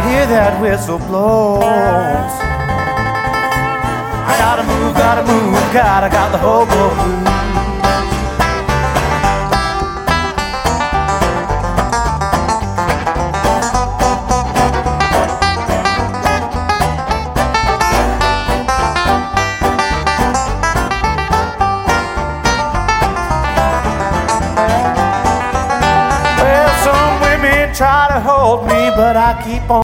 hear that whistle blows. I gotta move, got the hobo blues. Well, some women try to hold me, but I keep on